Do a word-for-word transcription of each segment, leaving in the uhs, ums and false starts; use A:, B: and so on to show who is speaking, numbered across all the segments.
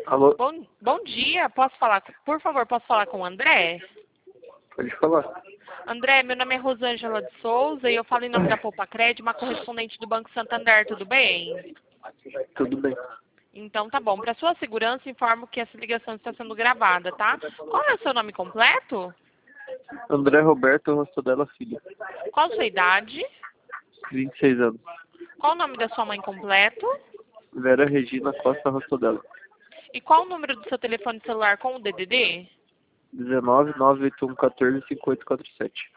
A: Alô?
B: Bom, bom dia, posso falar, com- por favor, posso falar com o André?
A: Pode falar.
B: André, meu nome é Rosângela de Souza e eu falo em nome da Poupa Cred, uma correspondente do Banco Santander, tudo bem?
A: Tudo bem.
B: Então tá bom, para sua segurança informo que essa ligação está sendo gravada, tá? Qual é o seu nome completo?
A: André Roberto Rostodela Filho.
B: Qual a sua idade?
A: vinte e seis anos.
B: Qual o nome da sua mãe completo?
A: Vera Regina Costa Rostodela.
B: E qual o número do seu telefone celular com o D D D?
A: dezenove, nove oito um, quatorze, cinquenta e oito quarenta e sete.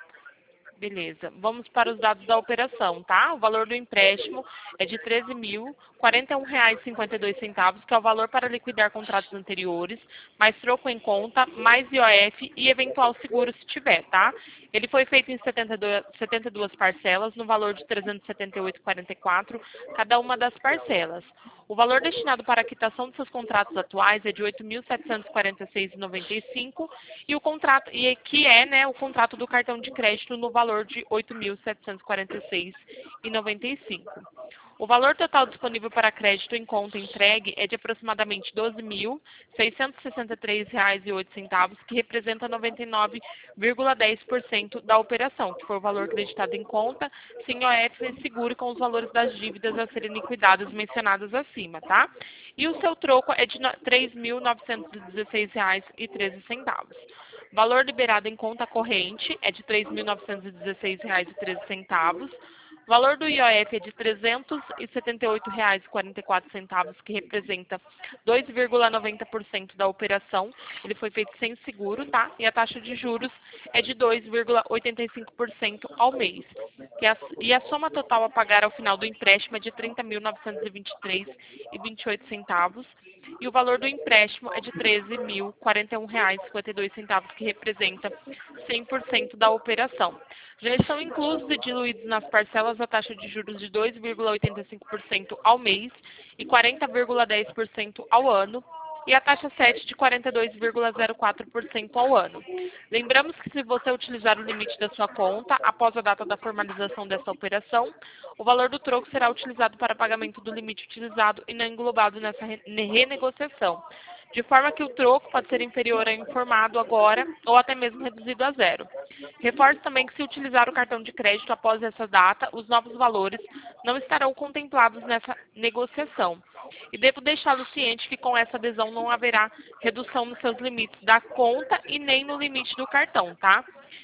B: Beleza. Vamos para os dados da operação, tá? O valor do empréstimo é de treze mil, quarenta e um reais e cinquenta e dois centavos, que é o valor para liquidar contratos anteriores, mais troco em conta, mais I O F e eventual seguro se tiver, tá? Ele foi feito em setenta e duas, setenta e duas parcelas, no valor de trezentos e setenta e oito reais e quarenta e quatro centavos, cada uma das parcelas. O valor destinado para a quitação dos seus contratos atuais é de oito mil setecentos e quarenta e seis reais e noventa e cinco centavos e o contrato e que é, né, o contrato do cartão de crédito no valor de oito mil setecentos e quarenta e seis reais e noventa e cinco centavos. O valor total disponível para crédito em conta entregue é de aproximadamente doze mil seiscentos e sessenta e três reais e oito centavos, que representa noventa e nove vírgula dez por cento da operação, que foi o valor acreditado em conta, sem I O F e seguro com os valores das dívidas a serem liquidadas mencionadas acima, tá? E o seu troco é de três mil novecentos e dezesseis reais e treze centavos. Valor liberado em conta corrente é de três mil novecentos e dezesseis reais e treze centavos. O valor do I O F é de trezentos e setenta e oito reais e quarenta e quatro centavos, que representa dois vírgula noventa por cento da operação. Ele foi feito sem seguro, tá? E a taxa de juros é de dois vírgula oitenta e cinco por cento ao mês. Que a, e a soma total a pagar ao final do empréstimo é de trinta mil novecentos e vinte e três reais e vinte e oito centavos. E o valor do empréstimo é de treze mil e quarenta e um reais e cinquenta e dois centavos, que representa cem por cento da operação. Já estão inclusos e diluídos nas parcelas a taxa de juros de dois vírgula oitenta e cinco por cento ao mês e quarenta vírgula dez por cento ao ano, e a taxa sete de quarenta e dois vírgula zero quatro por cento ao ano. Lembramos que se você utilizar o limite da sua conta após a data da formalização dessa operação, o valor do troco será utilizado para pagamento do limite utilizado e não englobado nessa re- renegociação, de forma que o troco pode ser inferior ao informado agora ou até mesmo reduzido a zero. Reforço também que se utilizar o cartão de crédito após essa data, os novos valores não estarão contemplados nessa negociação. E devo deixá-lo ciente que com essa adesão não haverá redução nos seus limites da conta e nem no limite do cartão, tá?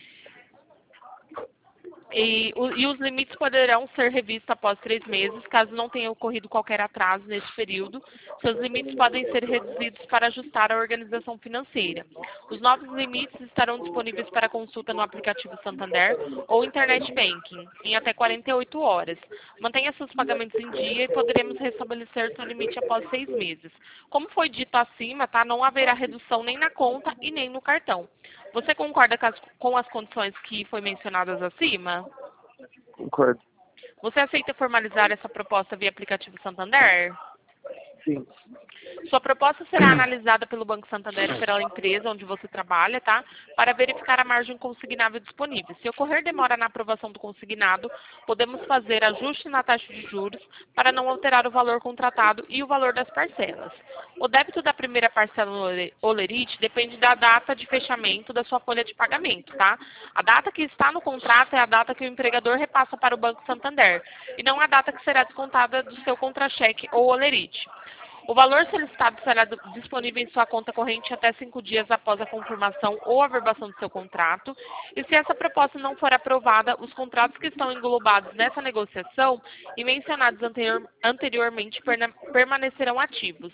B: E, o- e os limites poderão ser revistos após três meses, caso não tenha ocorrido qualquer atraso nesse período. Seus limites podem ser reduzidos para ajustar a organização financeira. Os novos limites estarão disponíveis para consulta no aplicativo Santander ou Internet Banking em até quarenta e oito horas. Mantenha seus pagamentos em dia e poderemos restabelecer seu limite após seis meses. Como foi dito acima, tá? Não haverá redução nem na conta e nem no cartão. Você concorda com as, com as condições que foi mencionadas acima?
A: Concordo.
B: Você aceita formalizar essa proposta via aplicativo Santander?
A: Sim.
B: Sua proposta será analisada pelo Banco Santander e pela empresa onde você trabalha, tá? Para verificar a margem consignável disponível. Se ocorrer demora na aprovação do consignado, podemos fazer ajuste na taxa de juros para não alterar o valor contratado e o valor das parcelas. O débito da primeira parcela no ole- Olerite depende da data de fechamento da sua folha de pagamento, tá? A data que está no contrato é a data que o empregador repassa para o Banco Santander e não a data que será descontada do seu contra-cheque ou Olerite. O valor solicitado será do- disponível em sua conta corrente até cinco dias após a confirmação ou averbação do seu contrato. E se essa proposta não for aprovada, os contratos que estão englobados nessa negociação e mencionados anterior- anteriormente perna- permanecerão ativos.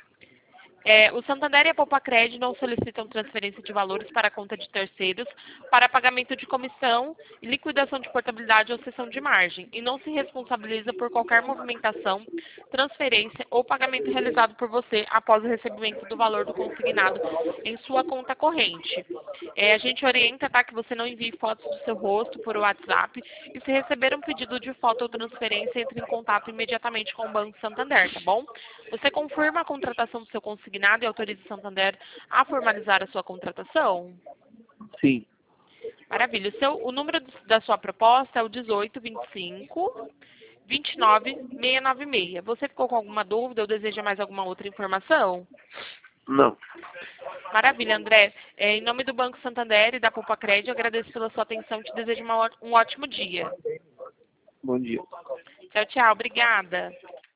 B: É, o Santander e a Poupa Cred não solicitam transferência de valores para a conta de terceiros para pagamento de comissão, liquidação de portabilidade ou cessão de margem e não se responsabiliza por qualquer movimentação, transferência ou pagamento realizado por você após o recebimento do valor do consignado em sua conta corrente. É, a gente orienta, tá, que você não envie fotos do seu rosto por WhatsApp e se receber um pedido de foto ou transferência, entre em contato imediatamente com o Banco Santander, tá bom? Você confirma a contratação do seu consignado e autoriza o Santander a formalizar a sua contratação?
A: Sim.
B: Maravilha. O, seu, o número do- da sua proposta é o dezoito, vinte e cinco, dois nove seis nove seis. Você ficou com alguma dúvida ou deseja mais alguma outra informação?
A: Não.
B: Maravilha, André. É, em nome do Banco Santander e da Poupa Crédito, agradeço pela sua atenção e te desejo uma ó- um ótimo dia.
A: Bom dia.
B: Tchau, tchau. Obrigada.